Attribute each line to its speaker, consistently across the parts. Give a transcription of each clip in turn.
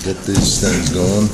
Speaker 1: Get these things going.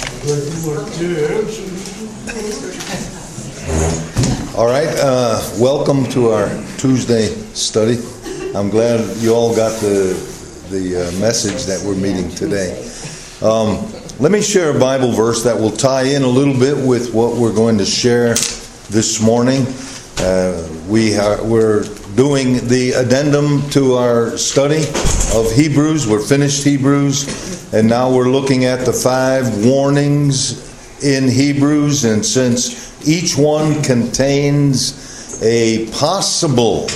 Speaker 1: All right, welcome to our Tuesday study. I'm glad you all got the message that we're meeting today. Let me share a Bible verse that will tie in a little bit with what we're going to share this morning. We're doing the addendum to our study of Hebrews. We're finished Hebrews, and now we're looking at the 5 warnings in Hebrews. And since each one contains a possible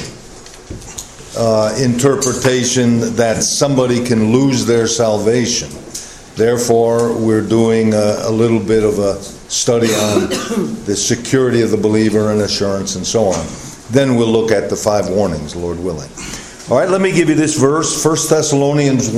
Speaker 1: interpretation that somebody can lose their salvation, therefore we're doing a little bit of a study on the security of the believer and assurance and so on. Then we'll look at the 5 warnings, Lord willing. All right, let me give you this verse, 1 Thessalonians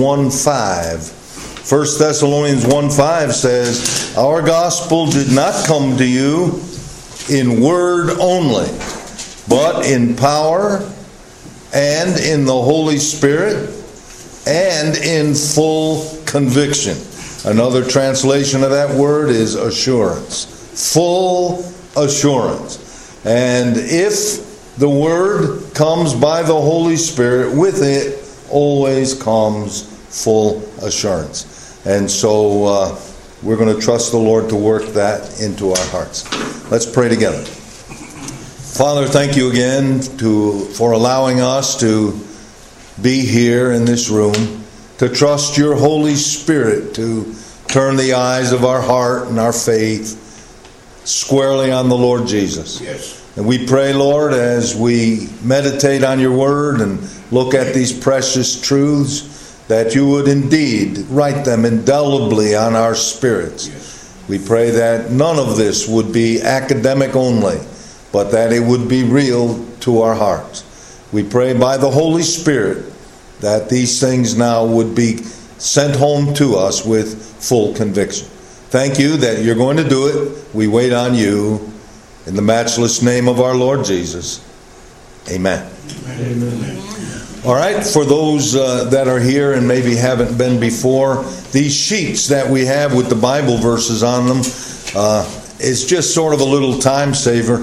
Speaker 1: 1:5. 1 Thessalonians 1:5 says, "Our gospel did not come to you in word only, but in power and in the Holy Spirit and in full conviction." Another translation of that word is assurance. Full assurance. And if the word comes by the Holy Spirit, with it always comes full assurance. And so we're going to trust the Lord to work that into our hearts. Let's pray together. Father, thank you again for allowing us to be here in this room, to trust your Holy Spirit to turn the eyes of our heart and our faith squarely on the Lord Jesus.
Speaker 2: Yes.
Speaker 1: And we pray, Lord, as we meditate on your word and look at these precious truths, that you would indeed write them indelibly on our spirits.
Speaker 2: Yes.
Speaker 1: We pray that none of this would be academic only, but that it would be real to our hearts. We pray by the Holy Spirit that these things now would be sent home to us with full conviction. Thank you that you're going to do it. We wait on you. In the matchless name of our Lord Jesus. Amen.
Speaker 2: Amen.
Speaker 1: All right, for those that are here and maybe haven't been before, these sheets that we have with the Bible verses on them, it's just sort of a little time saver.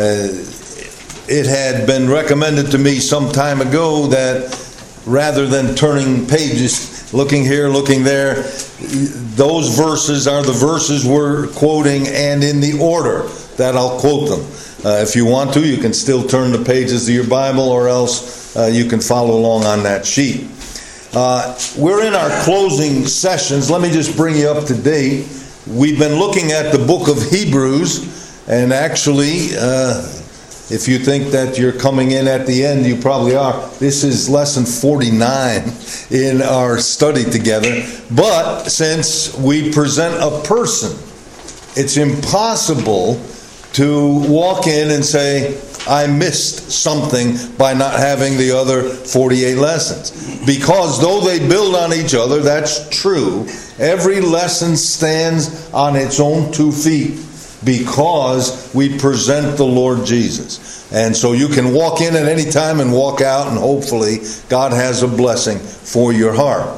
Speaker 1: It had been recommended to me some time ago that rather than turning pages, looking here, looking there, those verses are the verses we're quoting and in the order that I'll quote them. If you want to, you can still turn the pages of your Bible, or else you can follow along on that sheet. We're in our closing sessions. Let me just bring you up to date. We've been looking at the book of Hebrews, and actually, if you think that you're coming in at the end, you probably are. This is lesson 49 in our study together. But since we present a person, it's impossible to walk in and say, I missed something by not having the other 48 lessons. Because though they build on each other, that's true, every lesson stands on its own 2 feet because we present the Lord Jesus. And so you can walk in at any time and walk out, and hopefully God has a blessing for your heart.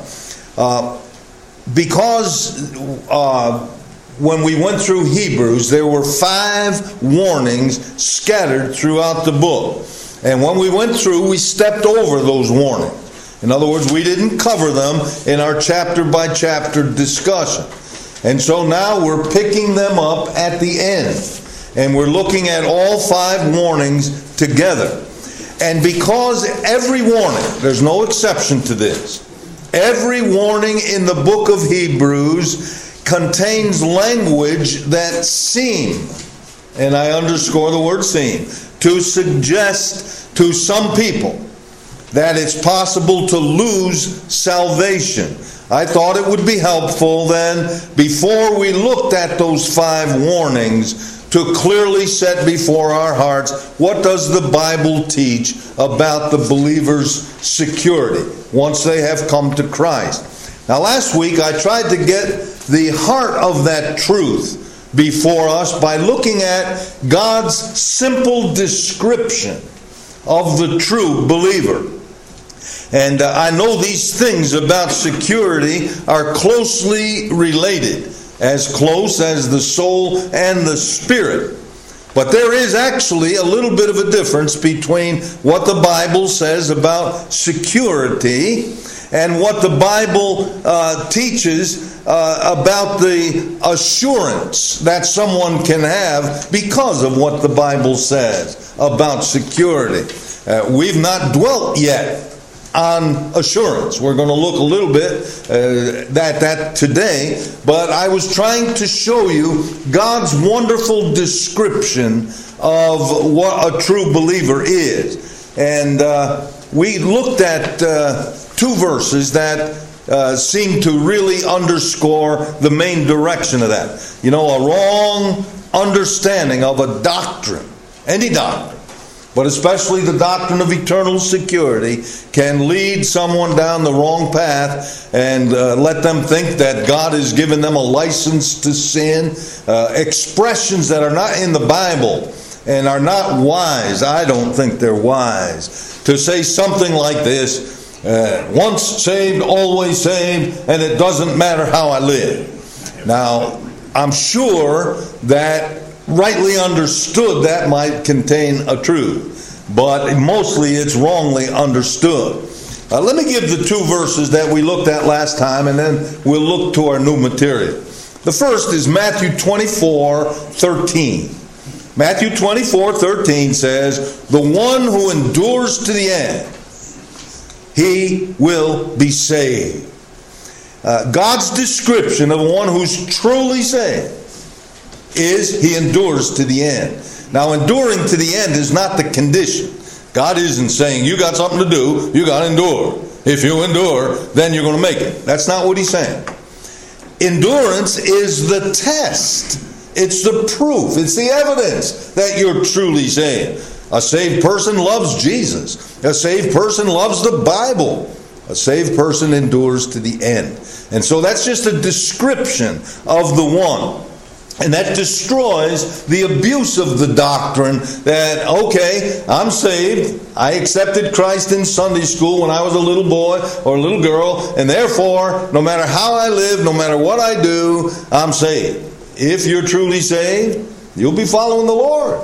Speaker 1: When we went through Hebrews, there were 5 warnings scattered throughout the book. And when we went through, we stepped over those warnings. In other words, we didn't cover them in our chapter-by-chapter discussion. And so now we're picking them up at the end. And we're looking at all 5 warnings together. And because every warning, there's no exception to this, every warning in the book of Hebrews contains language that seem, and I underscore the word seem, to suggest to some people that it's possible to lose salvation. I thought it would be helpful then, before we looked at those 5 warnings, to clearly set before our hearts, what does the Bible teach about the believer's security once they have come to Christ? Now, last week I tried to get the heart of that truth before us by looking at God's simple description of the true believer. And I know these things about security are closely related, as close as the soul and the spirit. But there is actually a little bit of a difference between what the Bible says about security and what the Bible teaches about the assurance that someone can have because of what the Bible says about security. We've not dwelt yet on assurance. We're going to look a little bit at that today, but I was trying to show you God's wonderful description of what a true believer is. And we looked at two verses that seem to really underscore the main direction of that. You know, a wrong understanding of a doctrine, any doctrine, but especially the doctrine of eternal security, can lead someone down the wrong path and let them think that God has given them a license to sin. Expressions that are not in the Bible and are not wise. I don't think they're wise. To say something like this, once saved, always saved, and it doesn't matter how I live. Now, I'm sure that rightly understood that might contain a truth, but mostly it's wrongly understood. Let me give the two verses that we looked at last time, and then we'll look to our new material. The first is Matthew 24:13. Matthew 24:13 says, "The one who endures to the end, he will be saved." God's description of one who's truly saved is he endures to the end. Now, enduring to the end is not the condition. God isn't saying, you got something to do, you got to endure. If you endure, then you're going to make it. That's not what he's saying. Endurance is the test. It's the proof. It's the evidence that you're truly saved. A saved person loves Jesus. A saved person loves the Bible. A saved person endures to the end. And so that's just a description of the one. And that destroys the abuse of the doctrine that, okay, I'm saved. I accepted Christ in Sunday school when I was a little boy or a little girl, and therefore, no matter how I live, no matter what I do, I'm saved. If you're truly saved, you'll be following the Lord.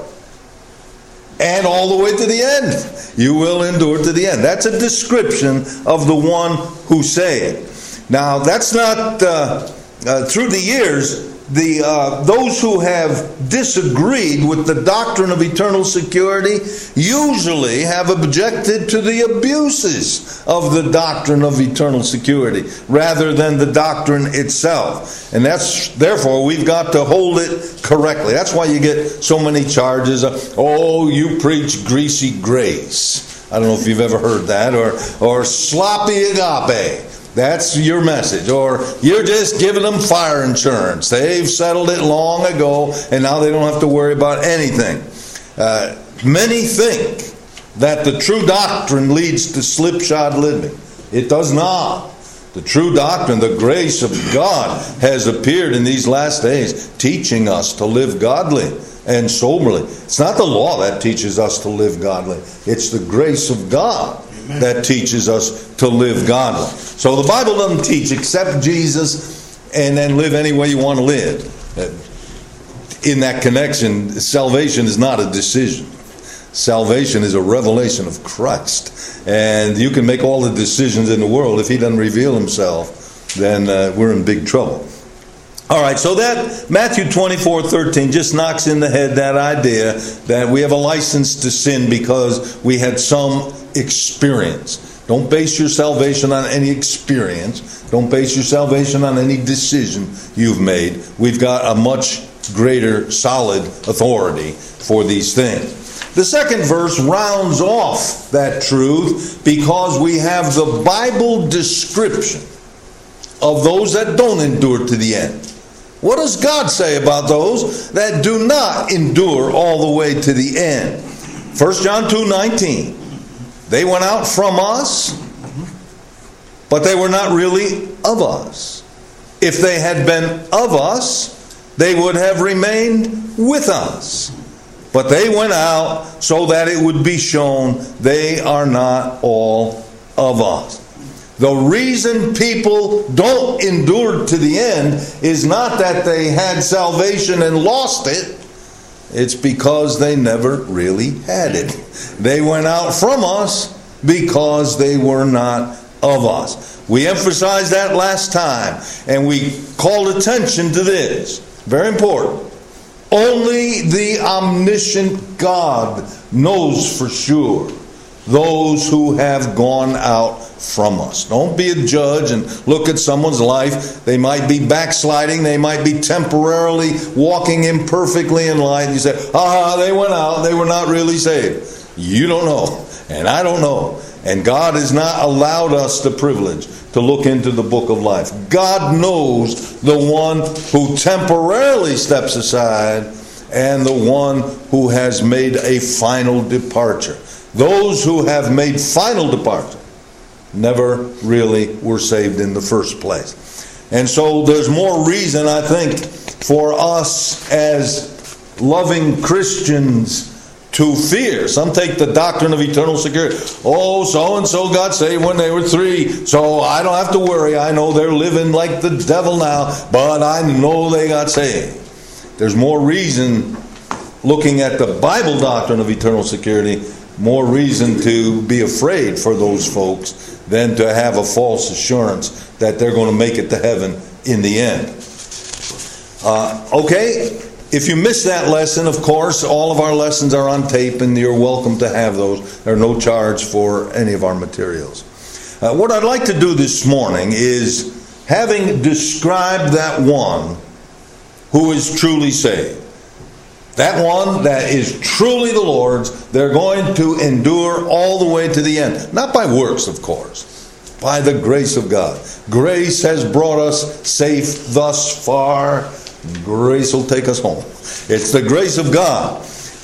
Speaker 1: And all the way to the end. You will endure to the end. That's a description of the one who's saved. Now, that's not, through the years, those who have disagreed with the doctrine of eternal security usually have objected to the abuses of the doctrine of eternal security rather than the doctrine itself. And therefore we've got to hold it correctly. That's why you get so many charges of, oh, you preach greasy grace. I don't know if you've ever heard that, or sloppy agape. That's your message. Or you're just giving them fire insurance. They've settled it long ago, and now they don't have to worry about anything. Many think that the true doctrine leads to slipshod living. It does not. The true doctrine, the grace of God, has appeared in these last days, teaching us to live godly and soberly. It's not the law that teaches us to live godly. It's the grace of God that teaches us to live godly. So the Bible doesn't teach accept Jesus and then live any way you want to live. In that connection, salvation is not a decision. Salvation is a revelation of Christ. And you can make all the decisions in the world. If he doesn't reveal himself, then we're in big trouble. All right, so that Matthew 24:13 just knocks in the head that idea that we have a license to sin because we had some experience. Don't base your salvation on any experience. Don't base your salvation on any decision you've made. We've got a much greater solid authority for these things. The second verse rounds off that truth because we have the Bible description of those that don't endure to the end. What does God say about those that do not endure all the way to the end? 1 John 2:19. They went out from us, but they were not really of us. If they had been of us, they would have remained with us. But they went out so that it would be shown they are not all of us. The reason people don't endure to the end is not that they had salvation and lost it. It's because they never really had it. They went out from us because they were not of us. We emphasized that last time, and we called attention to this. Very important. Only the omniscient God knows for sure those who have gone out from us. Don't be a judge and look at someone's life. They might be backsliding. They might be temporarily walking imperfectly in life. You say, they went out. They were not really saved. You don't know, and I don't know. And God has not allowed us the privilege to look into the book of life. God knows the one who temporarily steps aside and the one who has made a final departure. Those who have made final departure never really were saved in the first place. And so there's more reason, I think, for us as loving Christians to fear. Some take the doctrine of eternal security. Oh, so-and-so got saved when they were 3, so I don't have to worry. I know they're living like the devil now, but I know they got saved. There's more reason, looking at the Bible doctrine of eternal security, more reason to be afraid for those folks than to have a false assurance that they're going to make it to heaven in the end. Okay, if you missed that lesson, of course, all of our lessons are on tape, and you're welcome to have those. There's no charge for any of our materials. What I'd like to do this morning is, having described that one who is truly saved, that one that is truly the Lord's, they're going to endure all the way to the end. Not by works, of course. By the grace of God. Grace has brought us safe thus far. Grace will take us home. It's the grace of God.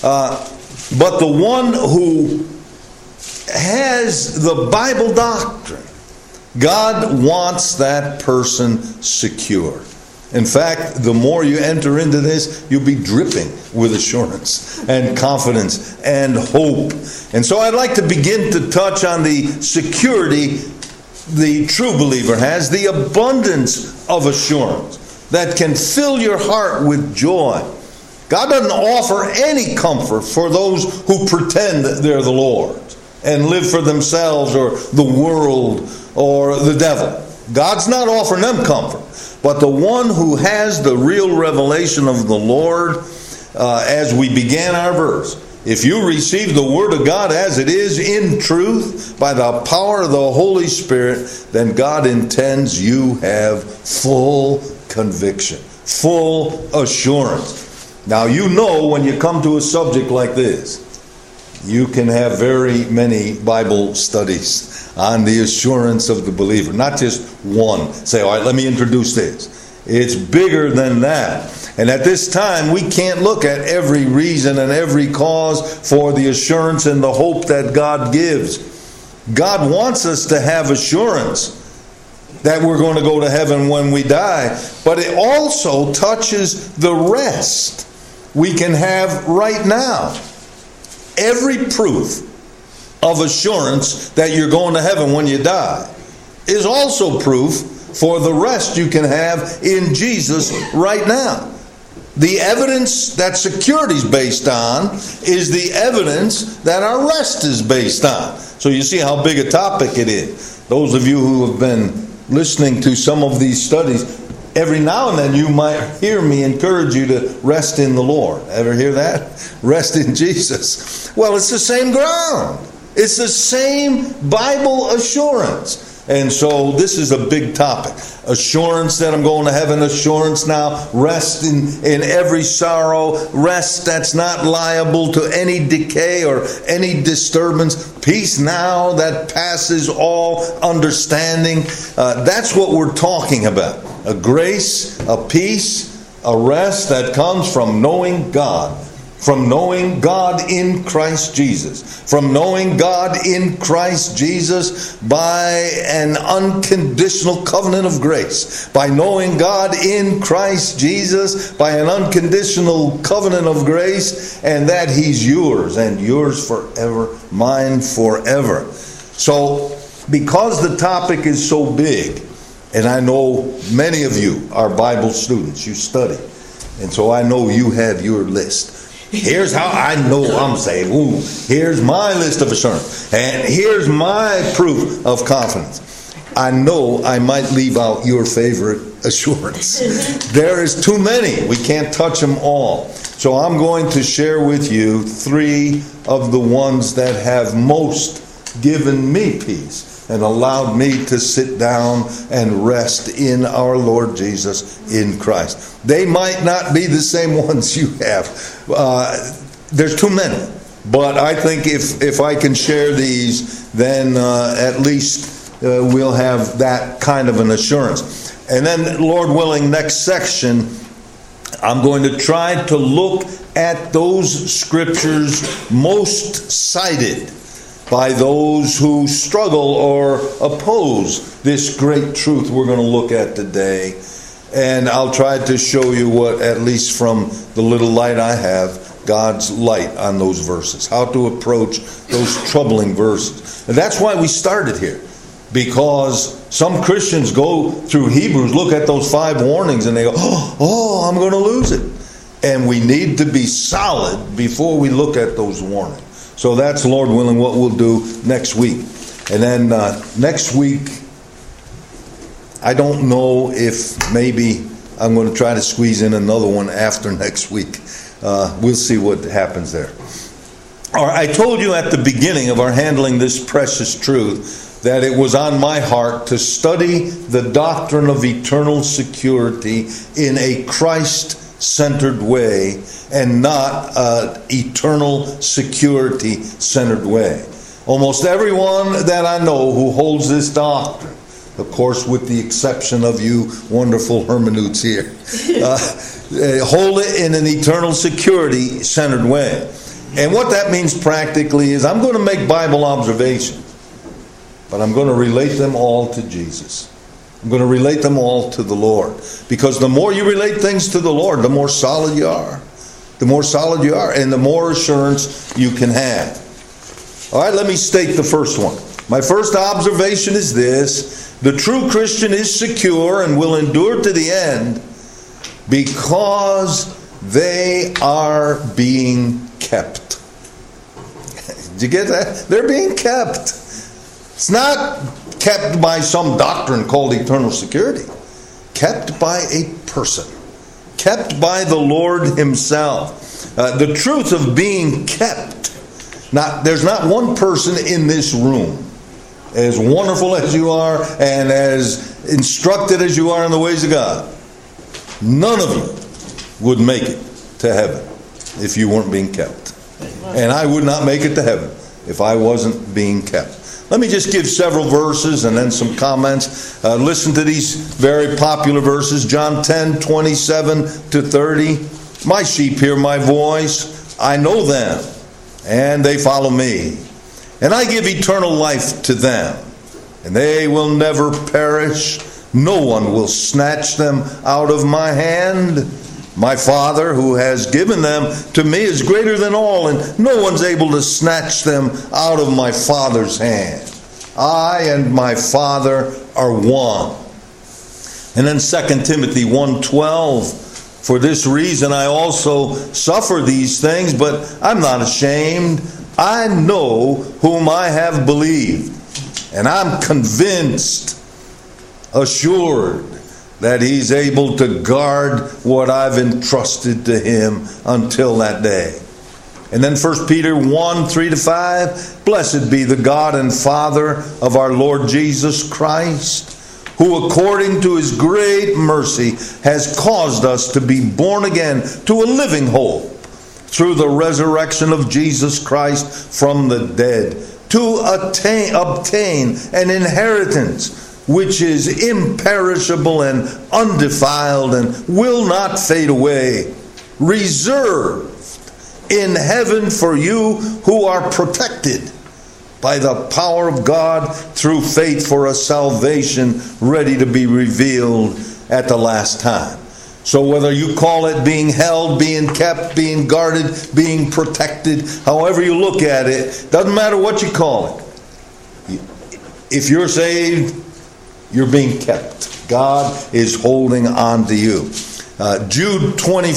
Speaker 1: But the one who has the Bible doctrine, God wants that person secure. In fact, the more you enter into this, you'll be dripping with assurance and confidence and hope. And so I'd like to begin to touch on the security the true believer has, the abundance of assurance that can fill your heart with joy. God doesn't offer any comfort for those who pretend that they're the Lord's and live for themselves or the world or the devil. God's not offering them comfort. But the one who has the real revelation of the Lord, as we began our verse, if you receive the Word of God as it is in truth, by the power of the Holy Spirit, then God intends you have full conviction, full assurance. Now you know when you come to a subject like this, you can have very many Bible studies on the assurance of the believer. Not just one. Say, all right, let me introduce this. It's bigger than that. And at this time, we can't look at every reason and every cause for the assurance and the hope that God gives. God wants us to have assurance that we're going to go to heaven when we die. But it also touches the rest we can have right now. Every proof of assurance that you're going to heaven when you die is also proof for the rest you can have in Jesus right now. The evidence that security is based on is the evidence that our rest is based on. So you see how big a topic it is. Those of you who have been listening to some of these studies, every now and then you might hear me encourage you to rest in the Lord. Ever hear that? Rest in Jesus. Well, it's the same ground. It's the same Bible assurance. And so this is a big topic. Assurance that I'm going to heaven. Assurance now. Rest in every sorrow. Rest that's not liable to any decay or any disturbance. Peace now that passes all understanding. That's what we're talking about. A grace, a peace, a rest that comes from knowing God. From knowing God in Christ Jesus. From knowing God in Christ Jesus by an unconditional covenant of grace. By knowing God in Christ Jesus by an unconditional covenant of grace, and that He's yours and yours forever, mine forever. So because the topic is so big, and I know many of you are Bible students, you study, and so I know you have your list. Here's how I know I'm saved. Ooh, here's my list of assurance. And here's my proof of confidence. I know I might leave out your favorite assurance. There is too many. We can't touch them all. So I'm going to share with you 3 of the ones that have most given me peace and allowed me to sit down and rest in our Lord Jesus in Christ. They might not be the same ones you have. There's too many. But I think if I can share these, then at least we'll have that kind of an assurance. And then, Lord willing, next section, I'm going to try to look at those scriptures most cited by those who struggle or oppose this great truth we're going to look at today. And I'll try to show you what, at least from the little light I have, God's light on those verses. How to approach those troubling verses. And that's why we started here. Because some Christians go through Hebrews, look at those 5 warnings, and they go, oh, I'm going to lose it. And we need to be solid before we look at those warnings. So that's, Lord willing, what we'll do next week. And then next week, I don't know if maybe I'm going to try to squeeze in another one after next week. We'll see what happens there. All right, I told you at the beginning of our handling this precious truth that it was on my heart to study the doctrine of eternal security in a Christ-centered way and not an eternal security-centered way. Almost everyone that I know who holds this doctrine, of course with the exception of you wonderful hermeneutes here, hold it in an eternal security-centered way. And what that means practically is I'm going to make Bible observations, but I'm going to relate them all to Jesus. I'm going to relate them all to the Lord. Because the more you relate things to the Lord, the more solid you are. The more solid you are, and the more assurance you can have. All right, let me state the first one. My first observation is this: the true Christian is secure and will endure to the end because they are being kept. Did you get that? They're being kept. It's not kept by some doctrine called eternal security. Kept by a person. Kept by the Lord Himself. The truth of being kept. Now, there's not one person in this room, as wonderful as you are and as instructed as you are in the ways of God, none of you would make it to heaven if you weren't being kept. And I would not make it to heaven if I wasn't being kept. Let me just give several verses and then some comments. Listen to these very popular verses. John 10:27-30. My sheep hear my voice. I know them, and they follow me. And I give eternal life to them, and they will never perish. No one will snatch them out of my hand. My Father, who has given them to me, is greater than all, and no one's able to snatch them out of my Father's hand. I and my Father are one. And then 2 Timothy 1:12, for this reason I also suffer these things, but I'm not ashamed. I know whom I have believed, and I'm convinced, assured, that He's able to guard what I've entrusted to Him until that day. And then 1 Peter 1:3-5, blessed be the God and Father of our Lord Jesus Christ, who according to His great mercy has caused us to be born again to a living hope through the resurrection of Jesus Christ from the dead, to obtain an inheritance which is imperishable and undefiled and will not fade away, reserved in heaven for you who are protected by the power of God through faith for a salvation ready to be revealed at the last time. So whether you call it being held, being kept, being guarded, being protected, however you look at it, doesn't matter what you call it. If you're saved, you're being kept. God is holding on to you. Jude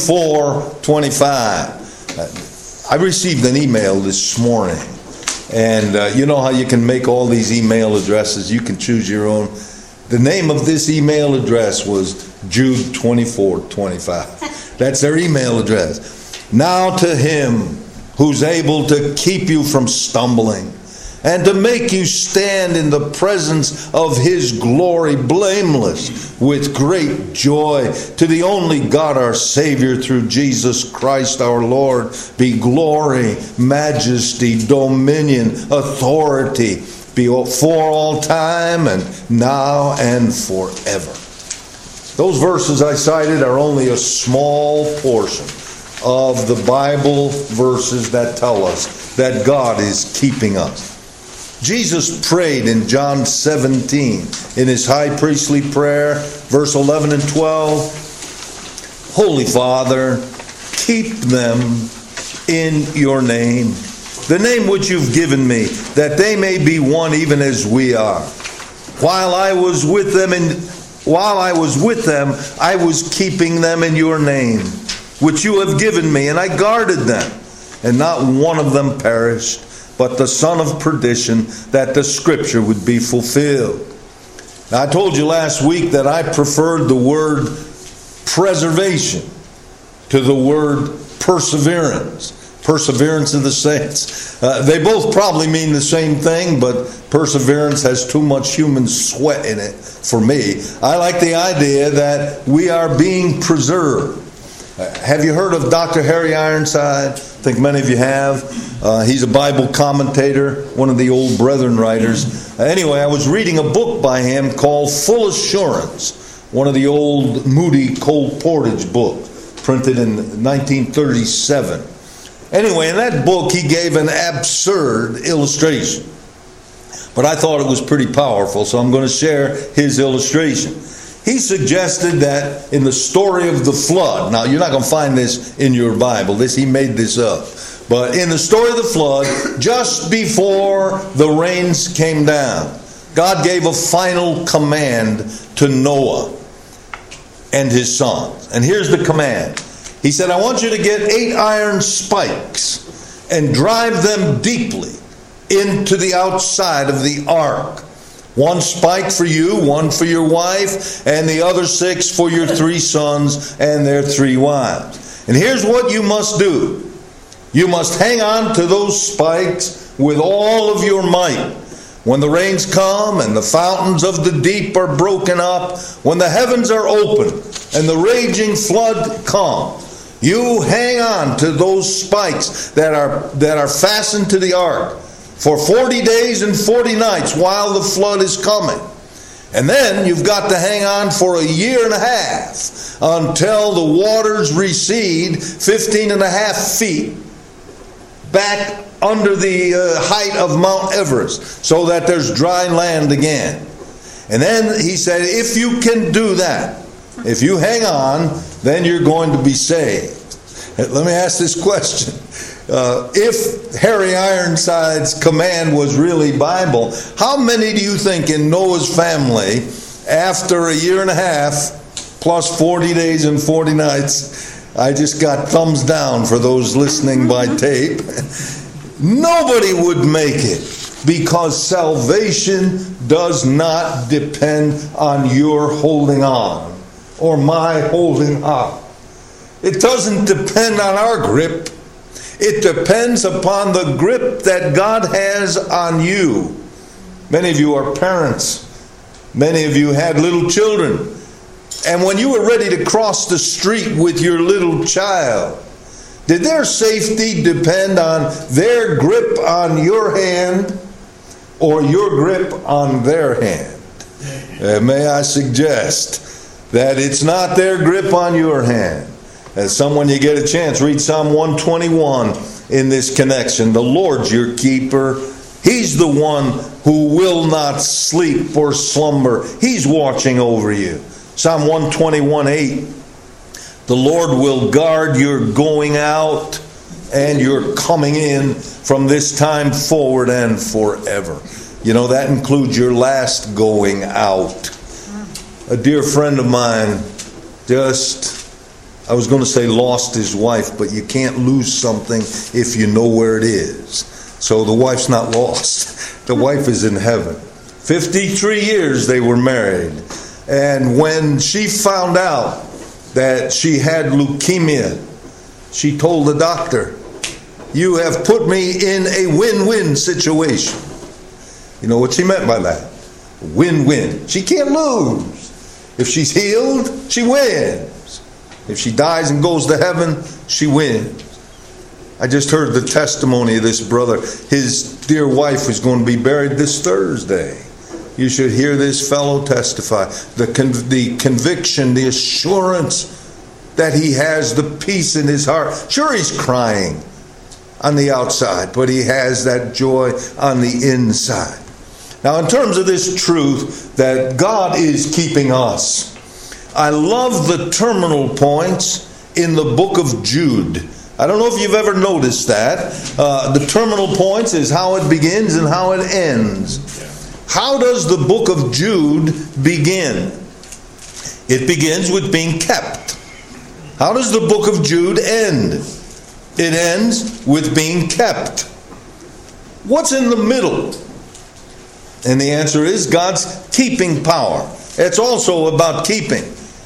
Speaker 1: 24:25. I received an email this morning. And you know how you can make all these email addresses. You can choose your own. The name of this email address was Jude 24:25. That's their email address. Now to him who's able to keep you from stumbling and to make you stand in the presence of his glory blameless with great joy, to the only God our Savior through Jesus Christ our Lord, be glory, majesty, dominion, authority, be for all time and now and forever. Those verses I cited are only a small portion of the Bible verses that tell us that God is keeping us. Jesus prayed in John 17 in his high priestly prayer, verse 11 and 12, Holy Father, keep them in your name, the name which you've given me, that they may be one even as we are. While I was with them, I was keeping them in your name, which you have given me, and I guarded them, and not one of them perished, but the son of perdition, that the scripture would be fulfilled. Now, I told you last week that I preferred the word preservation to the word perseverance. Perseverance of the saints. They both probably mean the same thing, but perseverance has too much human sweat in it for me. I like the idea that we are being preserved. Have you heard of Dr. Harry Ironside? I think many of you have. He's a Bible commentator, one of the old Brethren writers. Anyway, I was reading a book by him called Full Assurance, one of the old Moody Cole Portage books, printed in 1937. Anyway, in that book, he gave an absurd illustration. But I thought it was pretty powerful, so I'm going to share his illustration. He suggested that in the story of the flood, now you're not going to find this in your Bible, he made this up. But in the story of the flood, just before the rains came down, God gave a final command to Noah and his sons. And here's the command. He said, I want you to get 8 iron spikes and drive them deeply into the outside of the ark. 1 spike for you, 1 for your wife, and the other 6 for your 3 sons and their 3 wives. And here's what you must do. You must hang on to those spikes with all of your might. When the rains come and the fountains of the deep are broken up, when the heavens are open and the raging flood comes, you hang on to those spikes that are fastened to the ark for 40 days and 40 nights while the flood is coming. And then you've got to hang on for a year and a half until the waters recede 15.5 feet back under the height of Mount Everest, so that there's dry land again. And then he said, if you can do that, if you hang on, then you're going to be saved. Let me ask this question. If Harry Ironside's command was really Bible, how many do you think in Noah's family, after a year and a half, plus 40 days and 40 nights, I just got thumbs down for those listening by tape, nobody would make it, because salvation does not depend on your holding on or my holding on. It doesn't depend on our grip. It depends upon the grip that God has on you. Many of you are parents. Many of you had little children. And when you were ready to cross the street with your little child, did their safety depend on their grip on your hand or your grip on their hand? May I suggest that it's not their grip on your hand. As someone, you get a chance, read Psalm 121 in this connection. The Lord's your keeper. He's the one who will not sleep or slumber. He's watching over you. Psalm 121:8. The Lord will guard your going out and your coming in from this time forward and forever. You know, that includes your last going out. A dear friend of mine I was going to say lost his wife, but you can't lose something if you know where it is. So the wife's not lost. The wife is in heaven. 53 years they were married. And when she found out that she had leukemia, she told the doctor, "You have put me in a win-win situation." You know what she meant by that? Win-win. She can't lose. If she's healed, she wins. If she dies and goes to heaven, she wins. I just heard the testimony of this brother. His dear wife is going to be buried this Thursday. You should hear this fellow testify. The conviction, the assurance that he has, the peace in his heart. Sure, he's crying on the outside, but he has that joy on the inside. Now, in terms of this truth that God is keeping us, I love the terminal points in the book of Jude. I don't know if you've ever noticed that. The terminal points is how it begins and how it ends. How does the book of Jude begin? It begins with being kept. How does the book of Jude end? It ends with being kept. What's in the middle? And the answer is God's keeping power. It's also about keeping.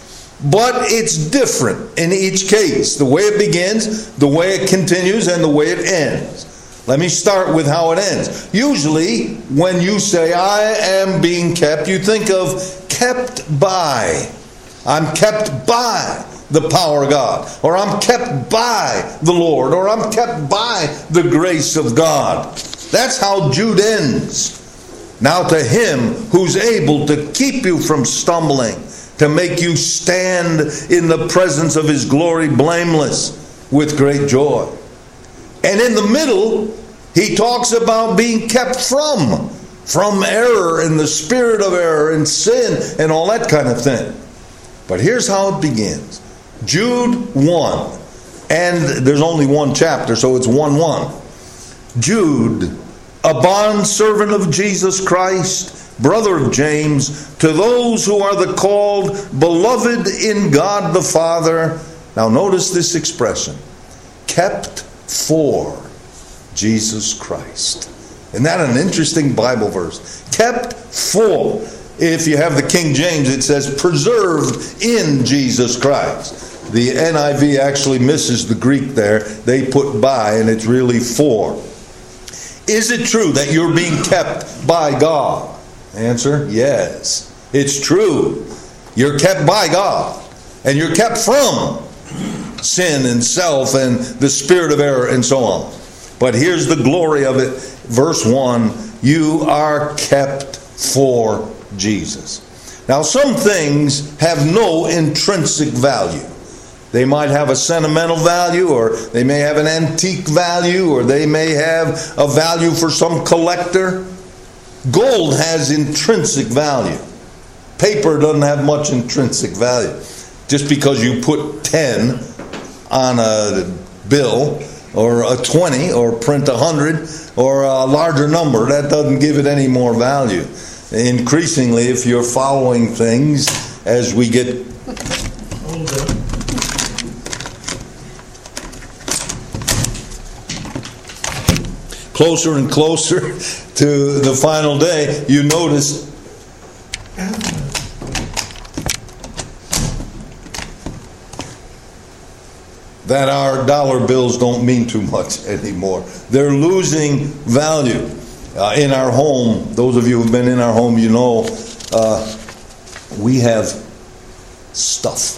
Speaker 1: But it's different in each case. The way it begins, the way it continues, and the way it ends. Let me start with how it ends. Usually, when you say, "I am being kept," you think of kept by. I'm kept by the power of God. Or I'm kept by the Lord. Or I'm kept by the grace of God. That's how Jude ends. Now to Him who's able to keep you from stumbling, to make you stand in the presence of His glory blameless with great joy. And in the middle, he talks about being kept from error and the spirit of error and sin and all that kind of thing. But here's how it begins. Jude 1. And there's only one chapter, so it's 1:1. Jude, a bondservant of Jesus Christ, brother of James, to those who are the called, beloved in God the Father. Now notice this expression. Kept for Jesus Christ. Isn't that an interesting Bible verse? Kept for. If you have the King James, it says preserved in Jesus Christ. The NIV actually misses the Greek there. They put by, and it's really for. Is it true that you're being kept by God? Answer, yes. It's true. You're kept by God. And you're kept from sin and self and the spirit of error and so on. But here's the glory of it. Verse 1, you are kept for Jesus. Now, some things have no intrinsic value. They might have a sentimental value, or they may have an antique value, or they may have a value for some collector. Gold has intrinsic value. Paper doesn't have much intrinsic value. Just because you put 10 on a bill, or a 20, or print 100, or a larger number, that doesn't give it any more value. Increasingly, if you're following things as we get closer and closer to the final day, you notice that our dollar bills don't mean too much anymore. They're losing value. In our home, those of you who've been in our home, you know, we have stuff.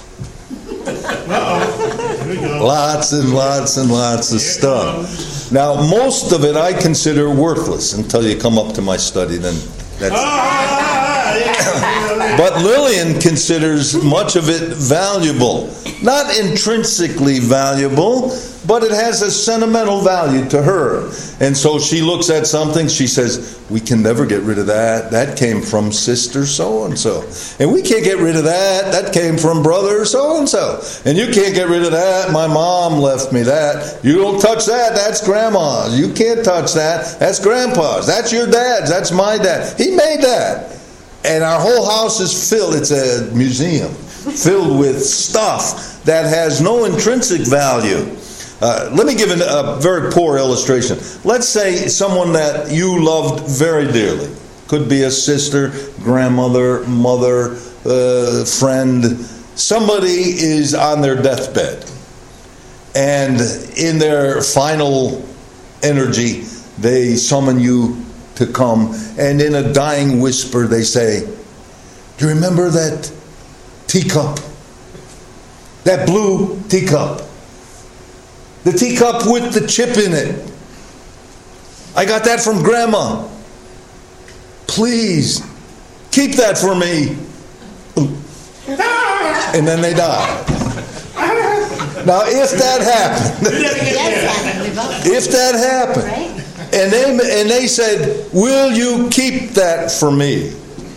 Speaker 1: Lots and lots and lots of stuff. Now, most of it I consider worthless until you come up to my study. Then that's But Lillian considers much of it valuable. Not intrinsically valuable, but it has a sentimental value to her. And so she looks at something, she says, we can never get rid of that. That came from sister so-and-so. And we can't get rid of that. That came from brother so-and-so. And you can't get rid of that. My mom left me that. You don't touch that. That's grandma's. You can't touch that. That's grandpa's. That's your dad's. That's my dad. He made that. And our whole house is filled. It's a museum filled with stuff that has no intrinsic value. Let me give a very poor illustration. Let's say someone that you loved very dearly. Could be a sister, grandmother, mother, friend. Somebody is on their deathbed. And in their final energy, they summon you to come. And in a dying whisper, they say, do you remember that teacup? That blue teacup? The teacup with the chip in it. I got that from Grandma. Please, keep that for me. And then they die. Now, if that happened, and they said, will you keep that for me?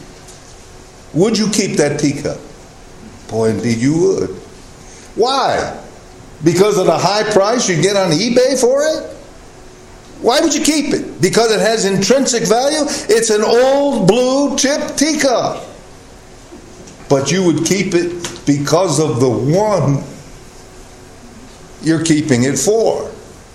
Speaker 1: Would you keep that teacup? Boy, indeed you would. Why? Because of the high price you get on eBay for it? Why would you keep it? Because it has intrinsic value? It's an old blue chip teacup. But you would keep it because of the one you're keeping it for.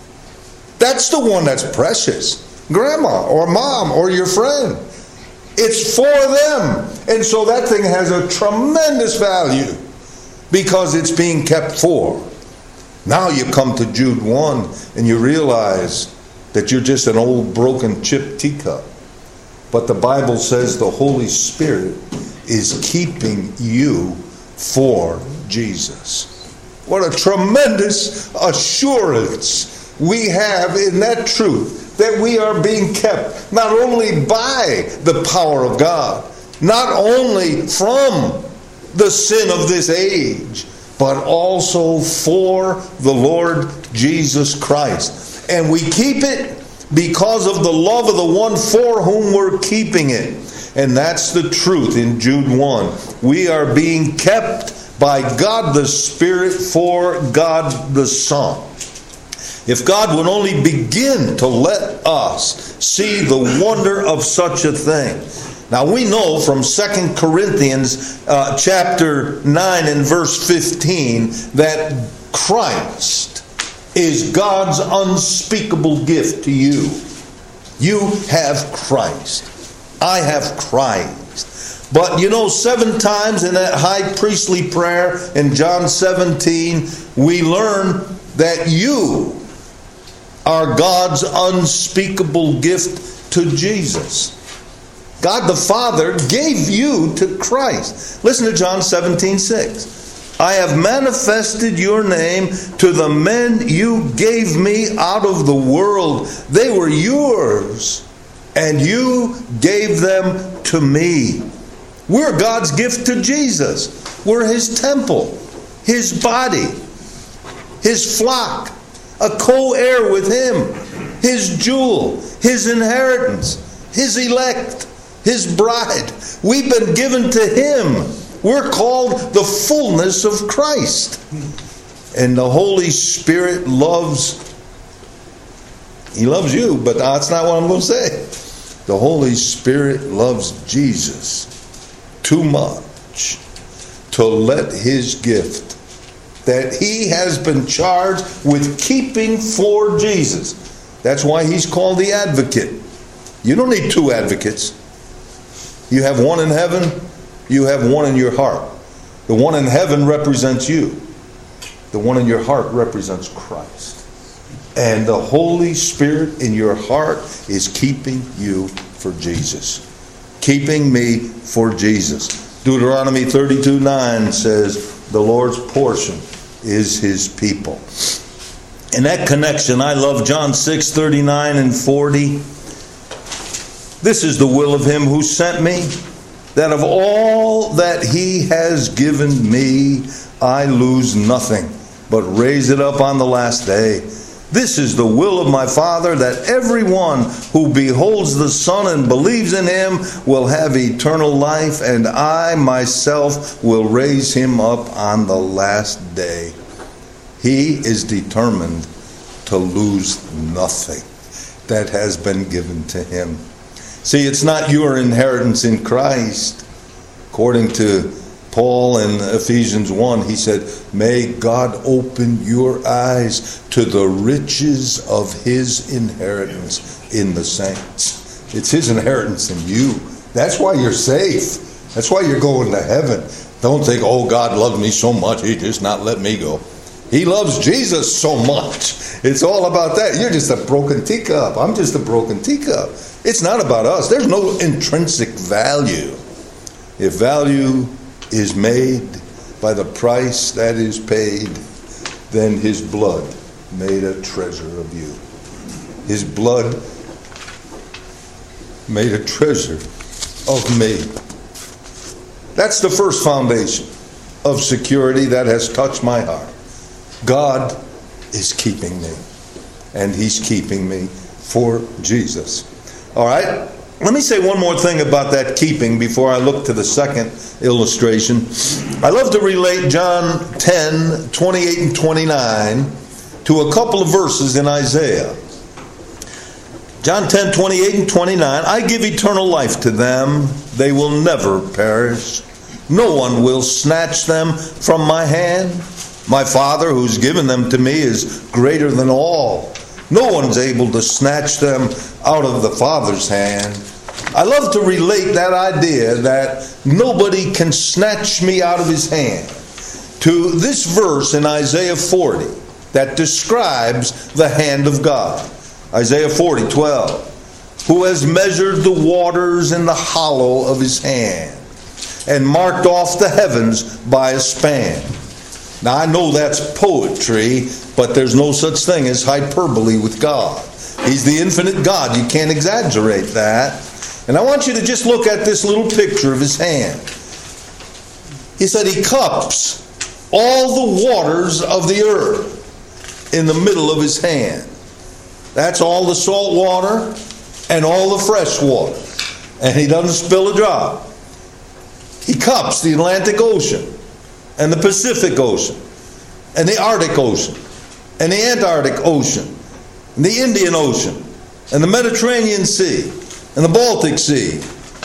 Speaker 1: That's the one that's precious. Grandma or mom or your friend. It's for them. And so that thing has a tremendous value because it's being kept for. Now you come to Jude 1 and you realize that you're just an old broken chip teacup. But the Bible says the Holy Spirit is keeping you for Jesus. What a tremendous assurance we have in that truth, that we are being kept not only by the power of God, not only from the sin of this age, but also for the Lord Jesus Christ. And we keep it because of the love of the one for whom we're keeping it. And that's the truth in Jude 1. We are being kept by God the Spirit for God the Son. If God would only begin to let us see the wonder of such a thing. Now we know from 2 Corinthians chapter 9 and verse 15 that Christ is God's unspeakable gift to you. You have Christ. I have Christ. But 7 times in that high priestly prayer in John 17, we learn that you are God's unspeakable gift to Jesus. God the Father gave you to Christ. Listen to John 17:6. I have manifested your name to the men you gave me out of the world. They were yours, and you gave them to me. We're God's gift to Jesus. We're His temple, His body, His flock, a co-heir with Him, His jewel, His inheritance, His elect, His bride. We've been given to Him. We're called the fullness of Christ. And the Holy Spirit He loves you, but that's not what I'm going to say. The Holy Spirit loves Jesus too much to let His gift that He has been charged with keeping for Jesus. That's why He's called the advocate. You don't need 2 advocates. You have one in heaven, you have one in your heart. The one in heaven represents you. The one in your heart represents Christ. And the Holy Spirit in your heart is keeping you for Jesus. Keeping me for Jesus. Deuteronomy 32:9 says, the Lord's portion is His people. In that connection, I love John 6:39 and 40. This is the will of Him who sent me, that of all that he has given me, I lose nothing, but raise it up on the last day. This is the will of my Father, that everyone who beholds the Son and believes in him will have eternal life, and I myself will raise him up on the last day. He is determined to lose nothing that has been given to him. See, it's not your inheritance in Christ. According to Paul in Ephesians 1, he said, may God open your eyes to the riches of his inheritance in the saints. It's his inheritance in you. That's why you're safe. That's why you're going to heaven. Don't think, oh, God loves me so much, he just not let me go. He loves Jesus so much. It's all about that. You're just a broken teacup. I'm just a broken teacup. It's not about us. There's no intrinsic value. If value is made by the price that is paid, then his blood made a treasure of you. His blood made a treasure of me. That's the first foundation of security that has touched my heart. God is keeping me, and he's keeping me for Jesus. All right? Let me say one more thing about that keeping before I look to the second illustration. I love to relate John 10, 28 and 29 to a couple of verses in Isaiah. John 10, 28 and 29, I give eternal life to them. They will never perish. No one will snatch them from my hand. My Father who's given them to me is greater than all. No one's able to snatch them out of the Father's hand. I love to relate that idea that nobody can snatch me out of his hand to this verse in Isaiah 40 that describes the hand of God. Isaiah 40, 12. Who has measured the waters in the hollow of his hand and marked off the heavens by a span. Now I know that's poetry, but there's no such thing as hyperbole with God. He's the infinite God. You can't exaggerate that. And I want you to just look at this little picture of his hand. He said he cups all the waters of the earth in the middle of his hand. That's all the salt water and all the fresh water. And he doesn't spill a drop. He cups the Atlantic Ocean and the Pacific Ocean and the Arctic Ocean and the Antarctic Ocean and the Indian Ocean and the Mediterranean Sea and the Baltic Sea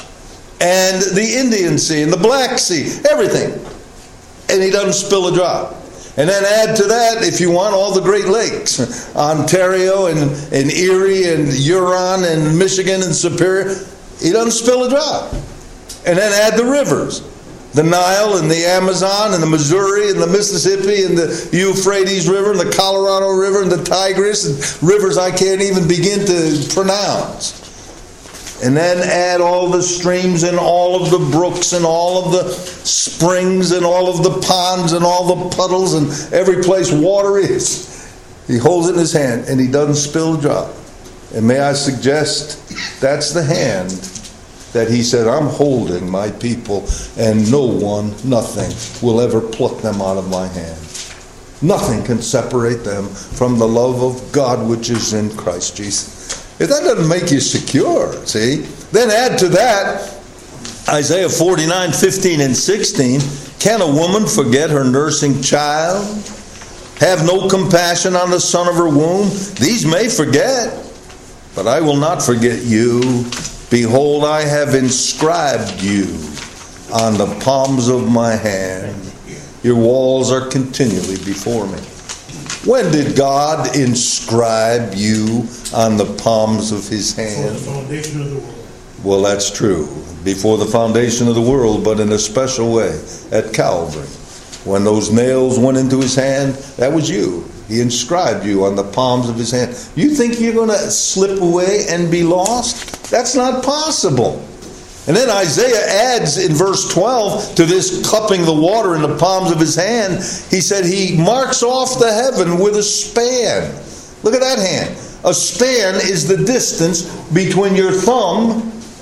Speaker 1: and the Indian Sea and the Black Sea, everything. And he doesn't spill a drop. And then add to that, if you want, all the Great Lakes, Ontario and Erie and Huron and Michigan and Superior. He doesn't spill a drop. And then add the rivers, the Nile and the Amazon and the Missouri and the Mississippi and the Euphrates River and the Colorado River and the Tigris and rivers I can't even begin to pronounce. And then add all the streams and all of the brooks and all of the springs and all of the ponds and all the puddles and every place water is. He holds it in his hand and he doesn't spill a drop. And may I suggest that's the hand that he said, I'm holding my people and no one, nothing will ever pluck them out of my hand. Nothing can separate them from the love of God which is in Christ Jesus. If that doesn't make you secure, see? Then add to that Isaiah 49, 15 and 16. Can a woman forget her nursing child? Have no compassion on the son of her womb? These may forget, but I will not forget you. Behold, I have inscribed you on the palms of my hand. Your walls are continually before me. When did God inscribe you on the palms of his hand?
Speaker 2: Before the foundation of the world.
Speaker 1: Well, that's true. Before the foundation of the world, but in a special way at Calvary. When those nails went into his hand, that was you. He inscribed you on the palms of his hand. You think you're going to slip away and be lost? That's not possible. And then Isaiah adds in verse 12 to this cupping the water in the palms of his hand, he said he marks off the heaven with a span. Look at that hand. A span is the distance between your thumb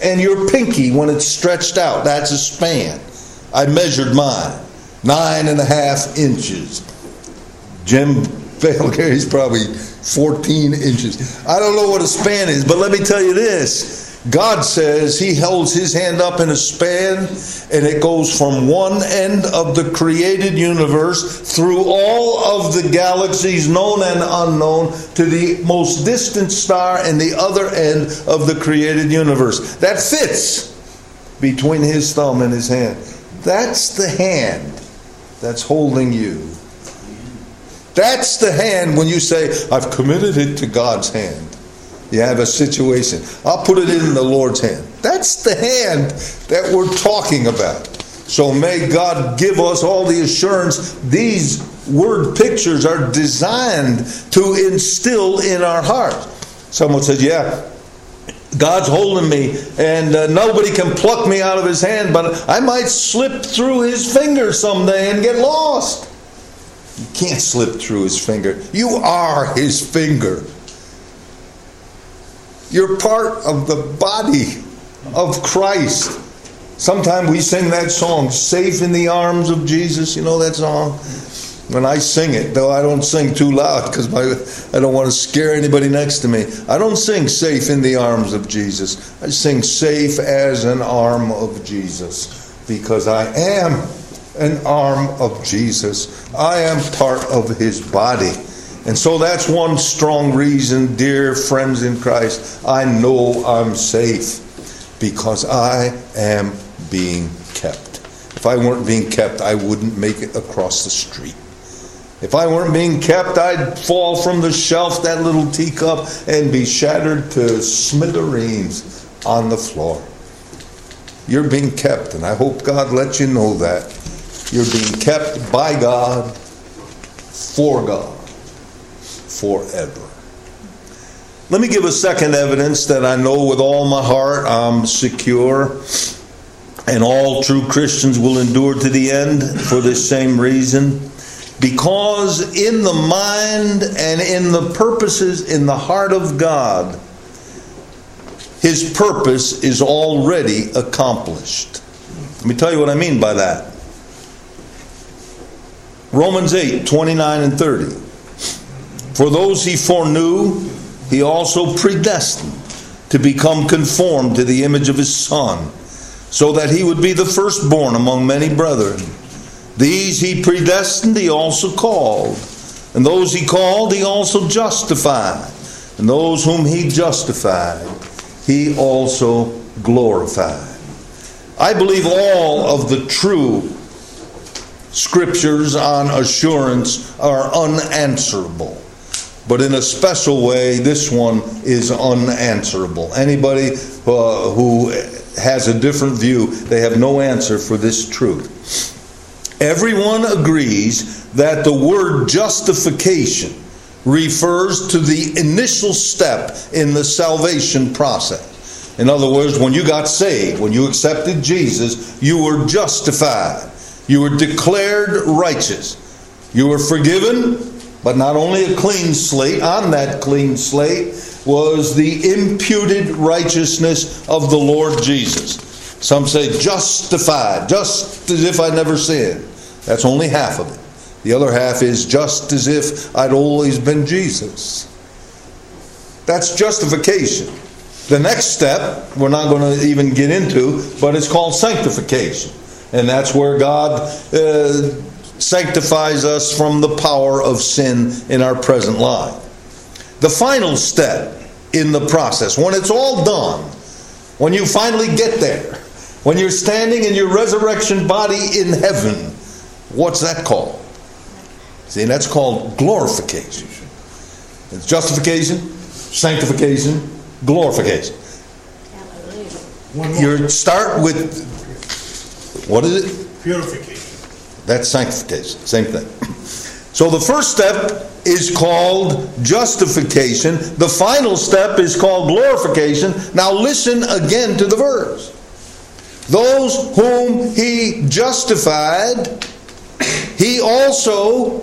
Speaker 1: And your pinky, when it's stretched out, that's a span. I measured mine, 9.5 inches. Jim Balegary's probably 14 inches. I don't know what a span is, but let me tell you this. God says He holds His hand up in a span, and it goes from one end of the created universe through all of the galaxies, known and unknown, to the most distant star in the other end of the created universe. That fits between His thumb and His hand. That's the hand that's holding you. That's the hand when you say, I've committed it to God's hand. You have a situation. I'll put it in the Lord's hand. That's the hand that we're talking about. So may God give us all the assurance. These word pictures are designed to instill in our hearts. Someone says, yeah, God's holding me and nobody can pluck me out of His hand, but I might slip through His finger someday and get lost. You can't slip through His finger. You are His finger. You're part of the body of Christ. Sometimes we sing that song, Safe in the Arms of Jesus. You know that song? When I sing it, though I don't sing too loud because I don't want to scare anybody next to me. I don't sing Safe in the Arms of Jesus. I sing Safe as an Arm of Jesus, because I am an arm of Jesus. I am part of His body. And so that's one strong reason, dear friends in Christ, I know I'm safe, because I am being kept. If I weren't being kept, I wouldn't make it across the street. If I weren't being kept, I'd fall from the shelf, that little teacup, and be shattered to smithereens on the floor. You're being kept, and I hope God lets you know that. You're being kept by God, for God, forever. Let me give a second evidence that I know with all my heart I'm secure, and all true Christians will endure to the end for this same reason. Because in the mind and in the purposes in the heart of God, His purpose is already accomplished. Let me tell you what I mean by that. Romans 8, 29 and 30. For those He foreknew, He also predestined to become conformed to the image of His Son, so that He would be the firstborn among many brethren. These He predestined, He also called. And those He called, He also justified. And those whom He justified, He also glorified. I believe all of the true scriptures on assurance are unanswerable. But in a special way, this one is unanswerable. Anybody who has a different view, they have no answer for this truth. Everyone agrees that the word justification refers to the initial step in the salvation process. In other words, when you got saved, when you accepted Jesus, you were justified. You were declared righteous. You were forgiven, but not only a clean slate. On that clean slate was the imputed righteousness of the Lord Jesus. Some say justified, just as if I never sinned. That's only half of it. The other half is just as if I'd always been Jesus. That's justification. The next step, we're not going to even get into, but it's called sanctification. And that's where God sanctifies us from the power of sin in our present life. The final step in the process, when it's all done, when you finally get there, when you're standing in your resurrection body in heaven, what's that called? See, that's called glorification. It's justification, sanctification, glorification. You start with, what is it?
Speaker 2: Purification.
Speaker 1: That's sanctification. Same thing. So the first step is called justification. The final step is called glorification. Now listen again to the verse. Those whom He justified, He also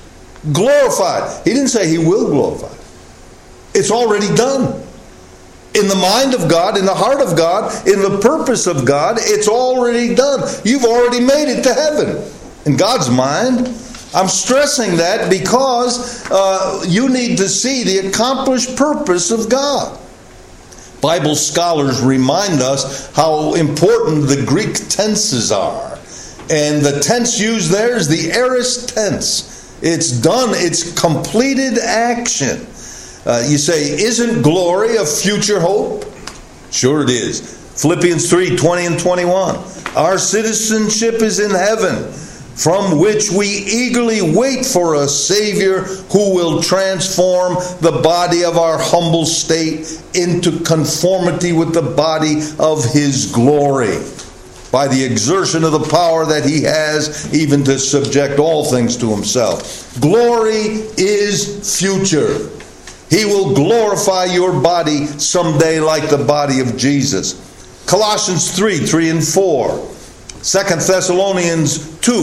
Speaker 1: glorified. He didn't say He will glorify. It's already done. In the mind of God, in the heart of God, in the purpose of God, it's already done. You've already made it to heaven. In God's mind, I'm stressing that because you need to see the accomplished purpose of God. Bible scholars remind us how important the Greek tenses are. And the tense used there is the aorist tense. It's done. It's completed action. You say, isn't glory a future hope? Sure it is. Philippians 3:20 and 21. Our citizenship is in heaven, from which we eagerly wait for a Savior who will transform the body of our humble state into conformity with the body of His glory, by the exertion of the power that He has even to subject all things to Himself. Glory is future. He will glorify your body someday like the body of Jesus. Colossians 3:3 and 4. 2 Thessalonians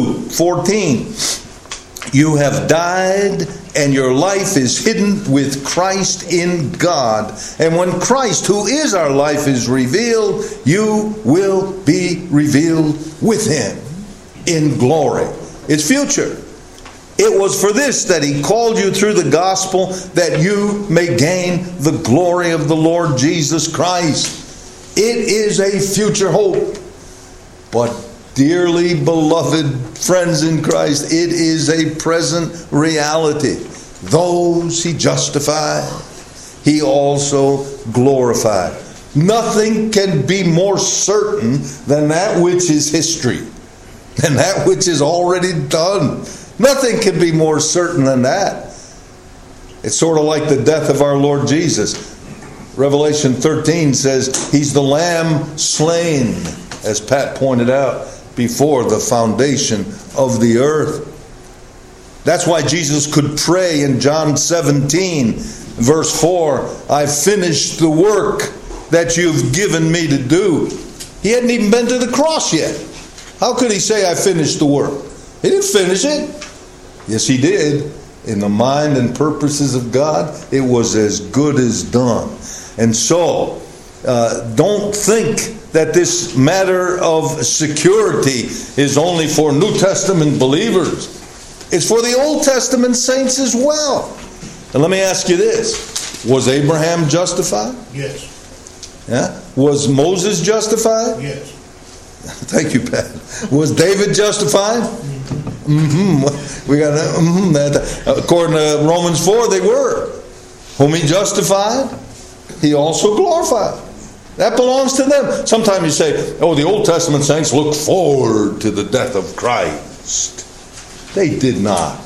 Speaker 1: 2:14. You have died, and your life is hidden with Christ in God. And when Christ, who is our life, is revealed, you will be revealed with Him in glory. It's future. It was for this that He called you through the gospel, that you may gain the glory of the Lord Jesus Christ. It is a future hope. But dearly beloved friends in Christ, it is a present reality. Those He justified, He also glorified. Nothing can be more certain than that which is history, than that which is already done. Nothing can be more certain than that. It's sort of like the death of our Lord Jesus. Revelation 13 says He's the Lamb slain, as Pat pointed out, before the foundation of the earth. That's why Jesus could pray in John 17, verse 4, I've finished the work that you've given me to do. He hadn't even been to the cross yet. How could He say, I finished the work? He didn't finish it. Yes, He did. In the mind and purposes of God, it was as good as done. And so, don't think that this matter of security is only for New Testament believers. It's for the Old Testament saints as well. And let me ask you this. Was Abraham justified?
Speaker 2: Yes.
Speaker 1: Yeah? Was Moses justified?
Speaker 2: Yes.
Speaker 1: Thank you, Pat. Was David justified? Mm-hmm. We got that. According to Romans 4, they were. Whom He justified, He also glorified. That belongs to them. Sometimes you say, oh, the Old Testament saints look forward to the death of Christ. They did not.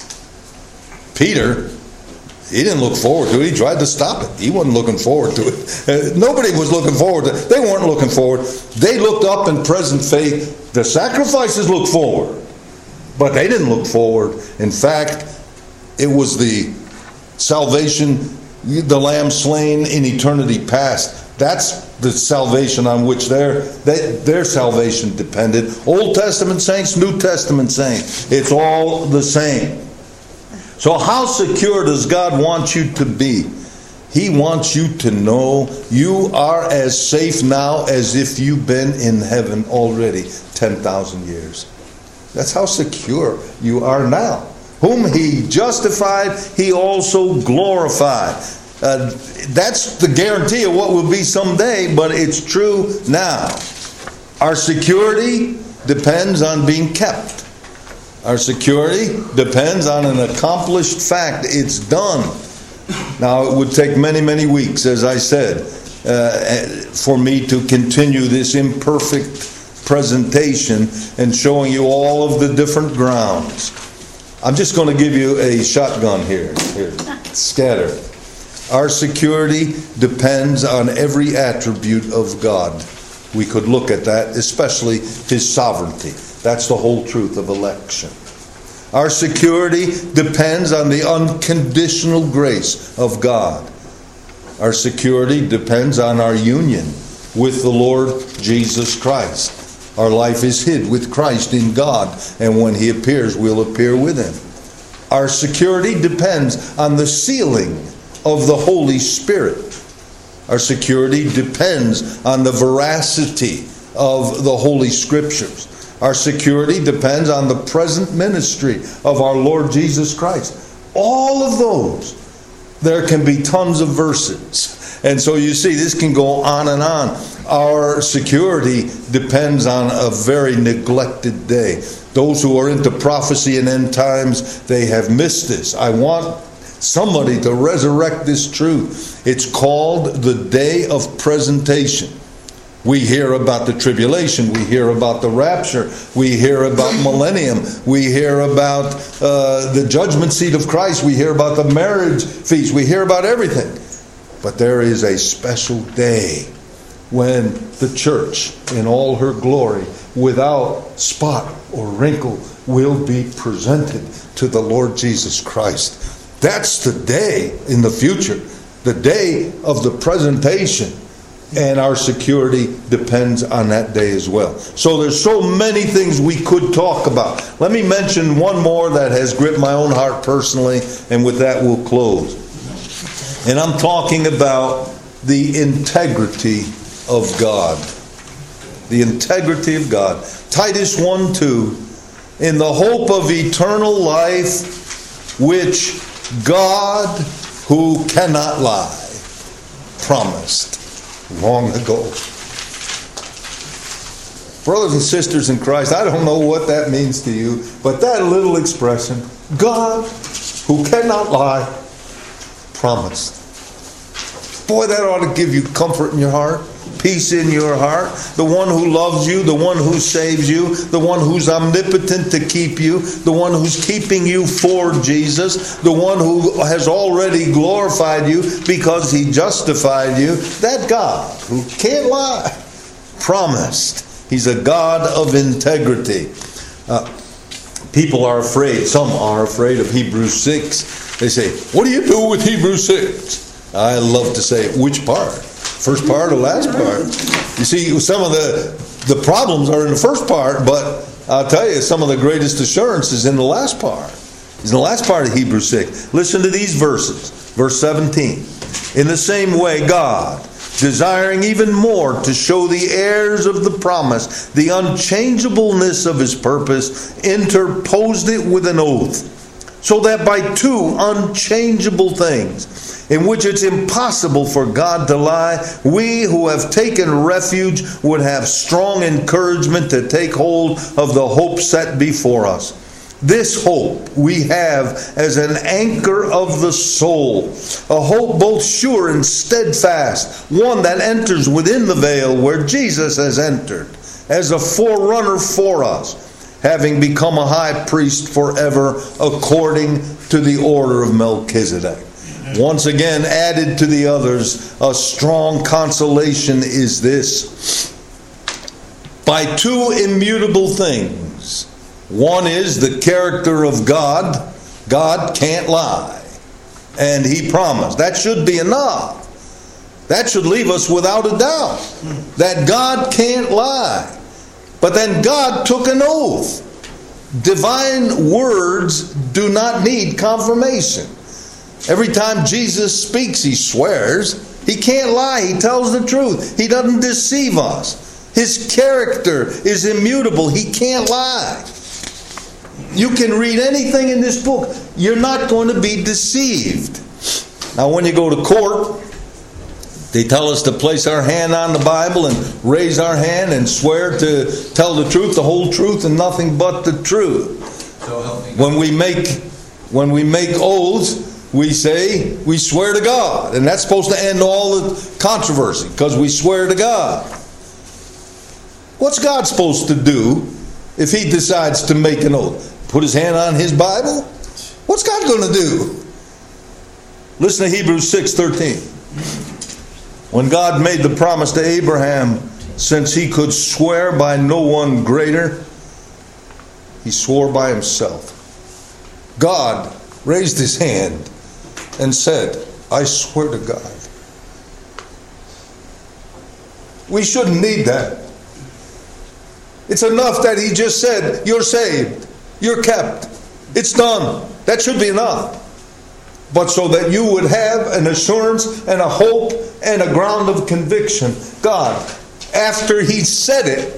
Speaker 1: Peter, he didn't look forward to it. He tried to stop it. He wasn't looking forward to it. Nobody was looking forward to it. They weren't looking forward. They looked up in present faith. The sacrifices looked forward, but they didn't look forward. In fact, it was the salvation, the Lamb slain in eternity past. That's the salvation on which their salvation depended. Old Testament saints, New Testament saints. It's all the same. So how secure does God want you to be? He wants you to know you are as safe now as if you've been in heaven already 10,000 years. That's how secure you are now. Whom He justified, He also glorified. That's the guarantee of what will be someday, but it's true now. Our security depends on being kept. Our security depends on an accomplished fact. It's done. Now, it would take many, many weeks, as I said, for me to continue this imperfect presentation and showing you all of the different grounds. I'm just going to give you a shotgun here. Here, scatter. Our security depends on every attribute of God. We could look at that, especially His sovereignty. That's the whole truth of election. Our security depends on the unconditional grace of God. Our security depends on our union with the Lord Jesus Christ. Our life is hid with Christ in God, and when He appears, we'll appear with Him. Our security depends on the sealing of the Holy Spirit. Our security depends on the veracity of the Holy Scriptures. Our security depends on the present ministry of our Lord Jesus Christ. All of those. There can be tons of verses. And so you see, this can go on and on. Our security depends on a very neglected day. Those who are into prophecy and end times, they have missed this. I want somebody to resurrect this truth. It's called the day of presentation. We hear about the tribulation. We hear about the rapture. We hear about millennium. We hear about the judgment seat of Christ. We hear about the marriage feast. We hear about everything. But there is a special day when the church in all her glory, without spot or wrinkle, will be presented to the Lord Jesus Christ. That's the day in the future, the day of the presentation. And our security depends on that day as well. So there's so many things we could talk about. Let me mention one more that has gripped my own heart personally, and with that we'll close. And I'm talking about the integrity of God. The integrity of God. Titus 1:2, in the hope of eternal life, which God, who cannot lie, promised long ago. Brothers and sisters in Christ, I don't know what that means to you, but that little expression, God, who cannot lie, promised. Boy, that ought to give you comfort in your heart, peace in your heart. The one who loves you, the one who saves you, the one who's omnipotent to keep you, the one who's keeping you for Jesus, the one who has already glorified you because he justified you. That God who can't lie promised. He's a God of integrity. People are afraid. Some are afraid of Hebrews 6. They say, what do you do with Hebrews 6? I love to say, which part? First part or last part? You see, some of the problems are in the first part, but I'll tell you, some of the greatest assurance is in the last part. It's in the last part of Hebrews 6. Listen to these verses. Verse 17. In the same way, God, desiring even more to show the heirs of the promise the unchangeableness of his purpose, interposed it with an oath, so that by two unchangeable things, in which it's impossible for God to lie, we who have taken refuge would have strong encouragement to take hold of the hope set before us. This hope we have as an anchor of the soul, a hope both sure and steadfast, one that enters within the veil where Jesus has entered, as a forerunner for us, having become a high priest forever according to the order of Melchizedek. Once again, added to the others, a strong consolation is this. By two immutable things. One is the character of God. God can't lie. And he promised. That should be enough. That should leave us without a doubt. That God can't lie. But then God took an oath. Divine words do not need confirmation. Every time Jesus speaks, he swears. He can't lie. He tells the truth. He doesn't deceive us. His character is immutable. He can't lie. You can read anything in this book. You're not going to be deceived. Now, when you go to court, they tell us to place our hand on the Bible and raise our hand and swear to tell the truth, the whole truth, and nothing but the truth. When we make oaths, we say we swear to God, and that's supposed to end all the controversy because we swear to God. What's God supposed to do if he decides to make an oath? Put his hand on his Bible? What's God going to do? Listen to Hebrews 6:13. When God made the promise to Abraham, since he could swear by no one greater, he swore by himself. God raised his hand and said, I swear to God. We shouldn't need that. It's enough that he just said, you're saved, you're kept, it's done. That should be enough. but so that you would have an assurance and a hope and a ground of conviction. God, after he said it,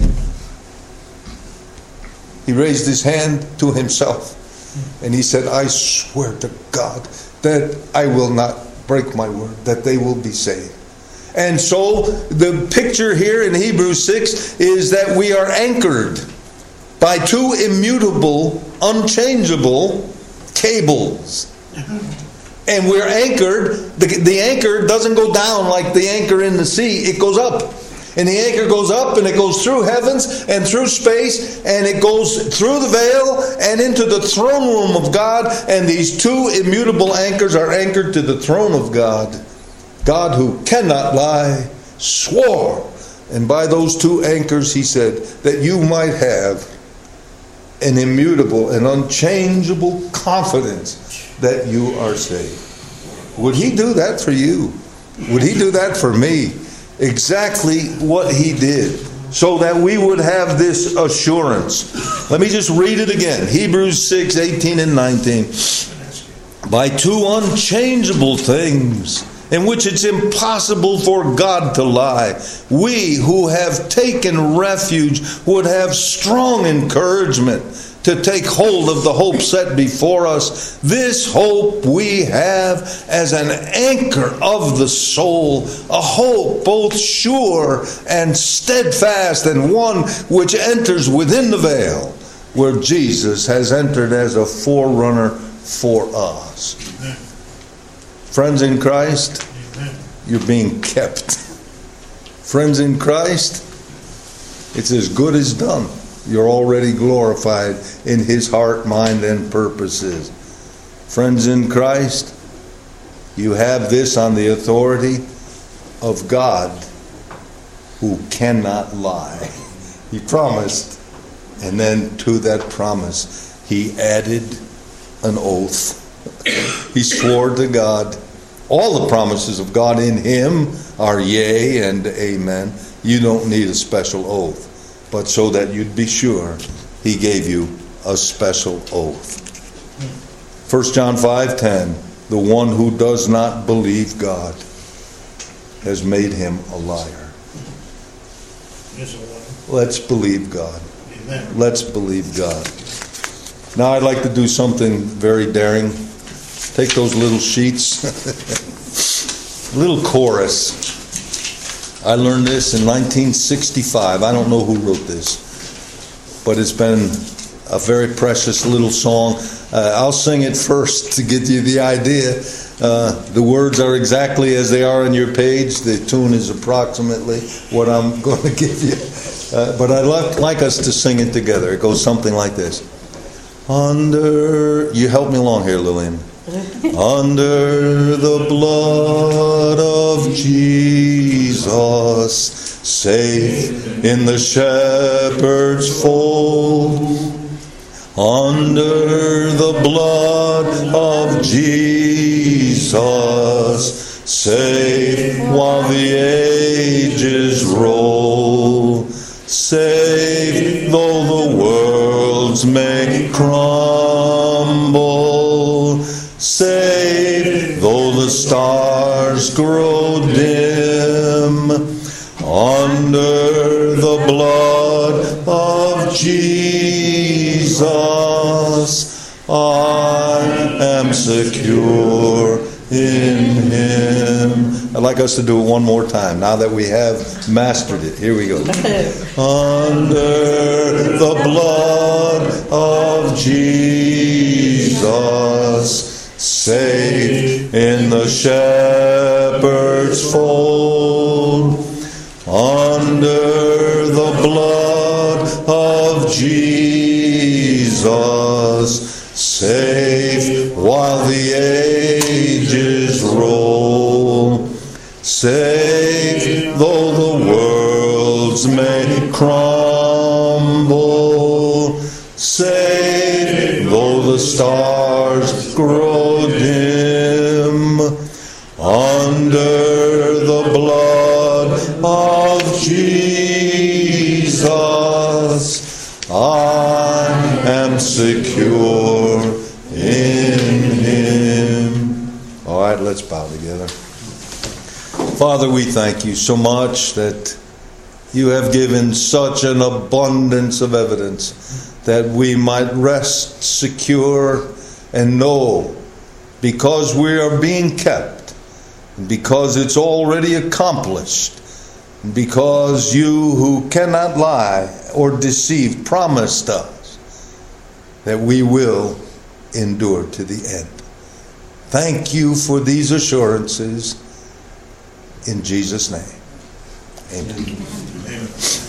Speaker 1: he raised his hand to himself and he said, I swear to God that I will not break my word, that they will be saved. And so the picture here in Hebrews 6 is that we are anchored by two immutable, unchangeable cables. And we're anchored. The anchor doesn't go down like the anchor in the sea. It goes up. And the anchor goes up and it goes through heavens and through space and it goes through the veil and into the throne room of God. And these two immutable anchors are anchored to the throne of God. God, who cannot lie, swore. And by those two anchors, he said that you might have an immutable and unchangeable confidence that you are saved. Would he do that for you? Would he do that for me? Exactly what he did, so that we would have this assurance. Let me just read it again. Hebrews 6, 18 and 19. By two unchangeable things, in which it's impossible for God to lie, we who have taken refuge would have strong encouragement to take hold of the hope set before us. This hope we have as an anchor of the soul, a hope both sure and steadfast, and one which enters within the veil, where Jesus has entered as a forerunner for us. Amen. Friends in Christ, you're being kept. Friends in Christ, it's as good as done. You're already glorified in his heart, mind, and purposes. Friends in Christ, you have this on the authority of God, who cannot lie. He promised, and then to that promise, he added an oath. He swore to God. All the promises of God in him are yea and amen. You don't need a special oath. But so that you'd be sure, he gave you a special oath. 1 John 5:10, the one who does not believe God has made him a liar. Let's believe God. Amen. Let's believe God. Now I'd like to do something very daring. Take those little sheets. Little chorus. I learned this in 1965. I don't know who wrote this, but it's been a very precious little song. I'll sing it first to get you the idea. The words are exactly as they are on your page. The tune is approximately what I'm going to give you. But I'd like us to sing it together. It goes something like this. You help me along here, Lillian. Under the blood of Jesus, safe in the shepherd's fold. Under the blood of Jesus, safe while the ages roll. Safe though the worlds may crumble. Safe though the stars grow dim. Under the blood of Jesus, I am secure in him. I'd like us to do it one more time now that we have mastered it. Here we go. Under the blood of Jesus, safe in the shepherd's fold. Under the blood of Jesus, safe while the ages roll. Safe though the worlds may crumble. Safe though the stars grow dim. Under the blood of Jesus, I am secure in him. Let's bow together. Father, we thank you so much that you have given such an abundance of evidence that we might rest secure and know, because we are being kept, because it's already accomplished, because you who cannot lie or deceive promised us that we will endure to the end. Thank you for these assurances. In Jesus' name, amen. Amen.